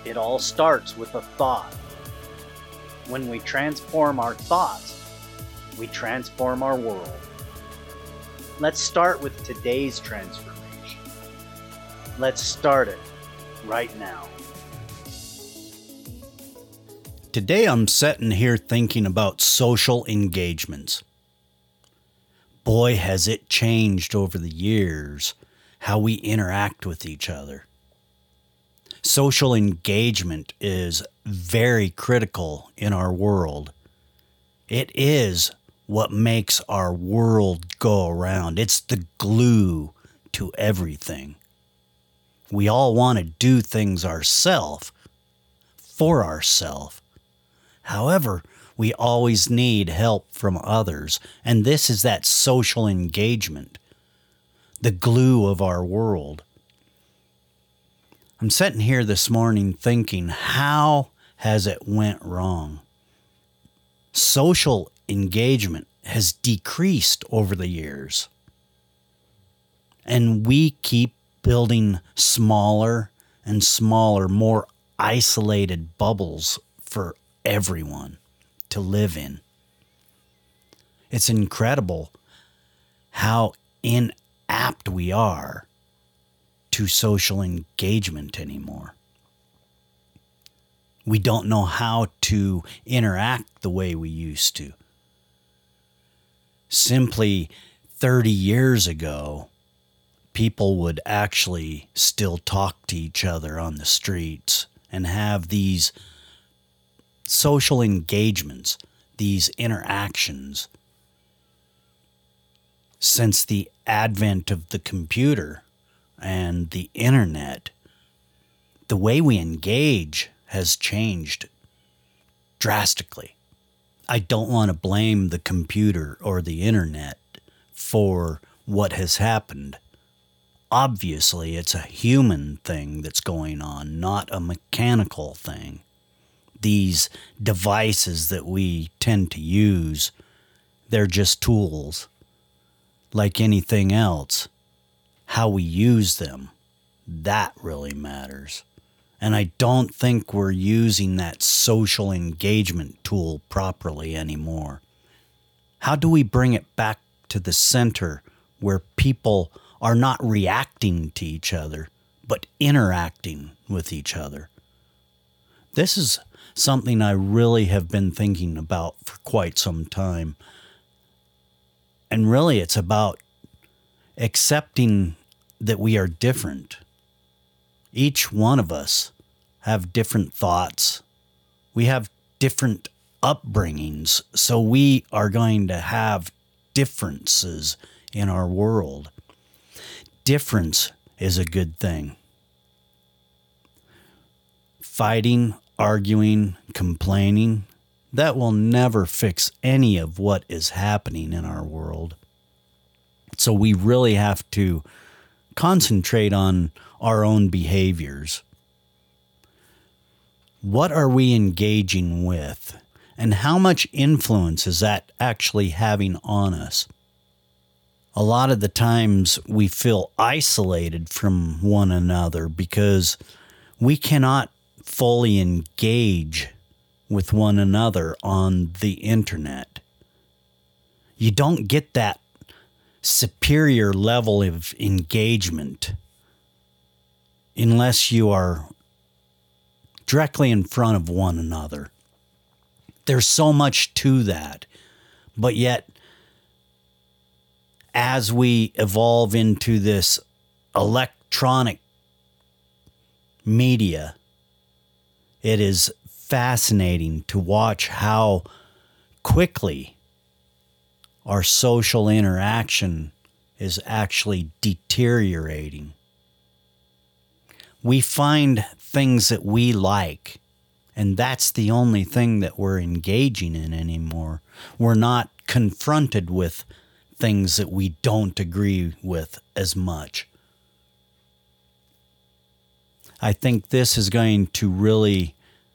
It all starts with a thought. When we transform our thoughts, we transform our world. Let's start with today's transformation. Let's start it right now. Today I'm sitting here thinking about social engagements. Boy, has it changed over the years how we interact with each other. Social engagement is very critical in our world. It is what makes our world go around. It's the glue to everything. We all want to do things ourselves, for ourselves. However, we always need help from others, and this is that social engagement, the glue of our world. I'm sitting here this morning thinking, how has it went wrong? Social engagement has decreased over the years, and we keep building smaller and smaller, more isolated bubbles for everyone to live in. It's incredible how inapt we are to social engagement anymore. We don't know how to interact the way we used to. Simply 30 years ago, people would actually still talk to each other on the streets and have these social engagements, these interactions. Since the advent of the computer and the internet, the way we engage has changed drastically. I don't want to blame the computer or the internet for what has happened. Obviously, it's a human thing that's going on, not a mechanical thing. These devices that we tend to use, they're just tools. Like anything else, how we use them, that really matters. And I don't think we're using that social engagement tool properly anymore. How do we bring it back to the center where people are not reacting to each other, but interacting with each other? This is something I really have been thinking about for quite some time. And really, it's about accepting that we are different. Each one of us have different thoughts. We have different upbringings, so we are going to have differences in our world. Difference is a good thing. Fighting, arguing, complaining, that will never fix any of what is happening in our world. So we really have to concentrate on our own behaviors. What are we engaging with? And how much influence is that actually having on us? A lot of the times we feel isolated from one another because we cannot fully engage with one another on the internet. You don't get that superior level of engagement unless you are directly in front of one another. There's so much to that, but yet as we evolve into this electronic media, it is fascinating to watch how quickly our social interaction is actually deteriorating. We find things that we like, and that's the only thing that we're engaging in anymore. We're not confronted with things that we don't agree with as much. I think this is going to really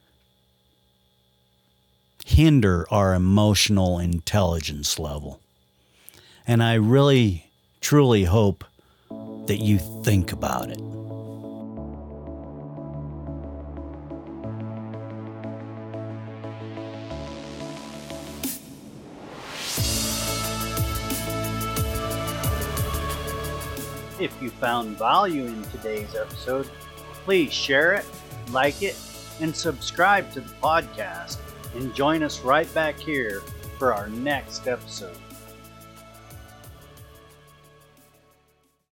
hinder our emotional intelligence level. And I really, truly hope that you think about it. If you found value in today's episode, please share it, like it, and subscribe to the podcast. And join us right back here for our next episode.